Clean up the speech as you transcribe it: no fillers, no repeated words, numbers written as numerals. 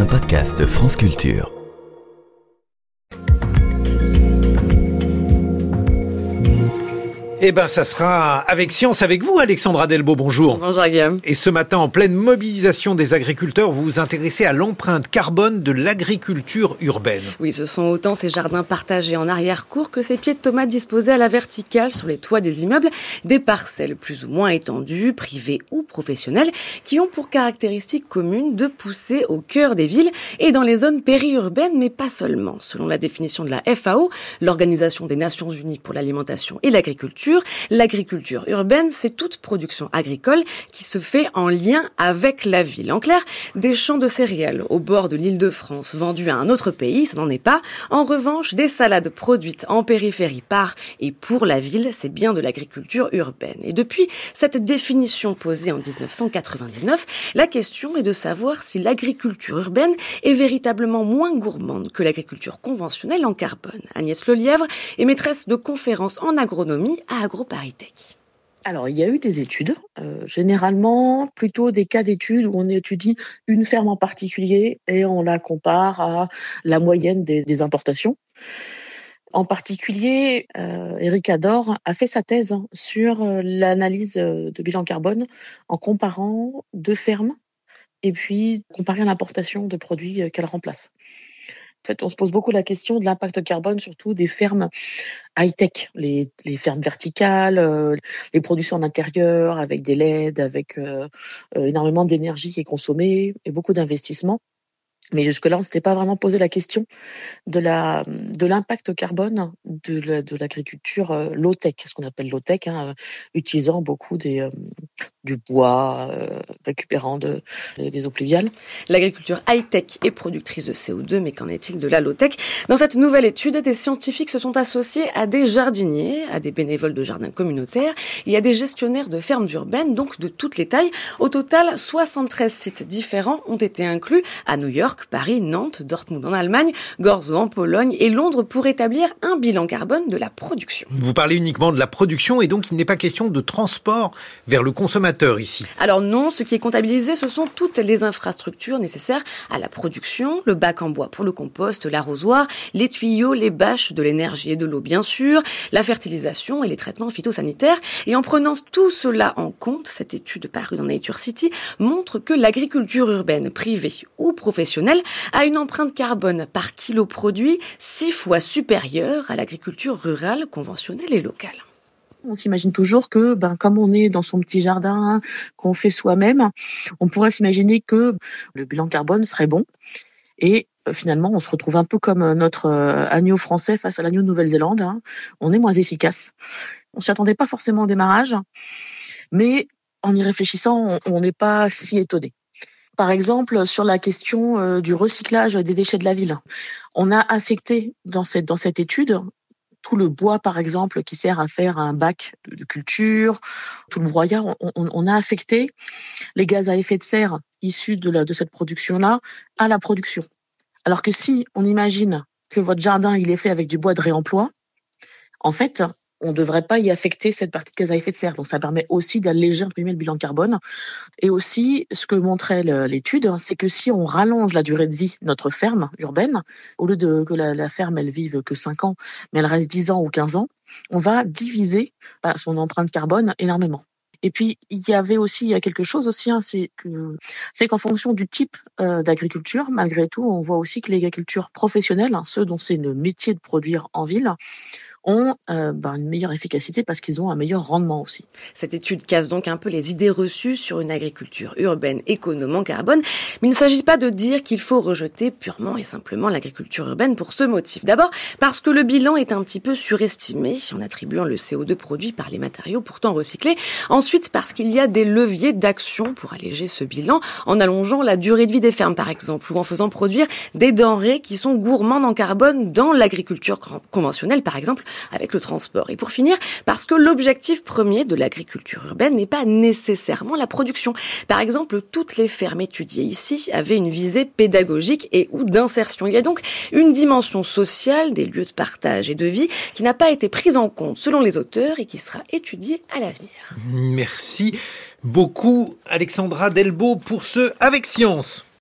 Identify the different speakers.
Speaker 1: un podcast France Culture.
Speaker 2: Eh ben, ça sera avec Science avec vous, Alexandra Delbo, bonjour.
Speaker 3: Bonjour Guillaume.
Speaker 2: Et ce matin, en pleine mobilisation des agriculteurs, vous vous intéressez à l'empreinte carbone de l'agriculture urbaine.
Speaker 3: Oui, ce sont autant ces jardins partagés en arrière-cour que ces pieds de tomates disposés à la verticale sur les toits des immeubles, des parcelles plus ou moins étendues, privées ou professionnelles, qui ont pour caractéristique commune de pousser au cœur des villes et dans les zones périurbaines, mais pas seulement. Selon la définition de la FAO, l'Organisation des Nations Unies pour l'alimentation et l'agriculture urbaine, c'est toute production agricole qui se fait en lien avec la ville. En clair, des champs de céréales au bord de l'Île-de-France vendus à un autre pays, ça n'en est pas. En revanche, des salades produites en périphérie par et pour la ville, c'est bien de l'agriculture urbaine. Et depuis cette définition posée en 1999, la question est de savoir si l'agriculture urbaine est véritablement moins gourmande que l'agriculture conventionnelle en carbone. Agnès Lelièvre est maîtresse de conférences en agronomie à AgroParisTech.
Speaker 4: Alors, il y a eu des études, généralement plutôt des cas d'études où on étudie une ferme en particulier et on la compare à la moyenne des importations. En particulier, Eric Ador a fait sa thèse sur l'analyse de bilan carbone en comparant deux fermes et puis comparer l'importation de produits qu'elle remplace. En fait, on se pose beaucoup la question de l'impact carbone, surtout des fermes high-tech, les fermes verticales, les productions en intérieur avec des LED, avec énormément d'énergie qui est consommée et beaucoup d'investissements. Mais jusque-là, on ne s'était pas vraiment posé la question de l'impact carbone de l'agriculture low-tech, ce qu'on appelle low-tech, utilisant beaucoup du bois, récupérant des eaux pluviales.
Speaker 3: L'agriculture high-tech est productrice de CO2, mais qu'en est-il de la low-tech ? Dans cette nouvelle étude, des scientifiques se sont associés à des jardiniers, à des bénévoles de jardins communautaires et à des gestionnaires de fermes urbaines, donc de toutes les tailles. Au total, 73 sites différents ont été inclus à New York, Paris, Nantes, Dortmund en Allemagne, Gorzo en Pologne et Londres pour établir un bilan carbone de la production.
Speaker 2: Vous parlez uniquement de la production et donc il n'est pas question de transport vers le consommateur ici.
Speaker 3: Alors non, ce qui est comptabilisé, ce sont toutes les infrastructures nécessaires à la production, le bac en bois pour le compost, l'arrosoir, les tuyaux, les bâches, de l'énergie et de l'eau bien sûr, la fertilisation et les traitements phytosanitaires. Et en prenant tout cela en compte, cette étude parue dans Nature City montre que l'agriculture urbaine, privée ou professionnelle, a une empreinte carbone par kilo produit 6 fois supérieure à l'agriculture rurale, conventionnelle et locale.
Speaker 4: On s'imagine toujours que, comme on est dans son petit jardin, qu'on fait soi-même, on pourrait s'imaginer que le bilan carbone serait bon. Et finalement, on se retrouve un peu comme notre agneau français face à l'agneau de Nouvelle-Zélande. On est moins efficace. On s'y attendait pas forcément au démarrage, mais en y réfléchissant, on n'est pas si étonné. Par exemple, sur la question du recyclage des déchets de la ville, on a affecté dans cette étude tout le bois, par exemple, qui sert à faire un bac de culture, tout le broyat. On a affecté les gaz à effet de serre issus de cette production-là à la production. Alors que si on imagine que votre jardin il est fait avec du bois de réemploi, en fait, on ne devrait pas y affecter cette partie de gaz à effet de serre. Donc, ça permet aussi d'alléger le bilan carbone. Et aussi, ce que montrait l'étude, c'est que si on rallonge la durée de vie de notre ferme urbaine, au lieu que la ferme, elle vive que 5 ans, mais elle reste 10 ans ou 15 ans, on va diviser son empreinte carbone énormément. Et puis, il y a quelque chose aussi, c'est qu'en fonction du type d'agriculture, malgré tout, on voit aussi que les agricultures professionnelles, ceux dont c'est le métier de produire en ville, ont une meilleure efficacité parce qu'ils ont un meilleur rendement aussi.
Speaker 3: Cette étude casse donc un peu les idées reçues sur une agriculture urbaine économe en carbone, mais il ne s'agit pas de dire qu'il faut rejeter purement et simplement l'agriculture urbaine pour ce motif. D'abord, parce que le bilan est un petit peu surestimé en attribuant le CO2 produit par les matériaux pourtant recyclés. Ensuite, parce qu'il y a des leviers d'action pour alléger ce bilan, en allongeant la durée de vie des fermes par exemple, ou en faisant produire des denrées qui sont gourmandes en carbone dans l'agriculture conventionnelle par exemple, avec le transport. Et pour finir, parce que l'objectif premier de l'agriculture urbaine n'est pas nécessairement la production. Par exemple, toutes les fermes étudiées ici avaient une visée pédagogique et ou d'insertion. Il y a donc une dimension sociale des lieux de partage et de vie qui n'a pas été prise en compte selon les auteurs et qui sera étudiée à l'avenir.
Speaker 2: Merci beaucoup Alexandra Delbo pour ce Avec Science.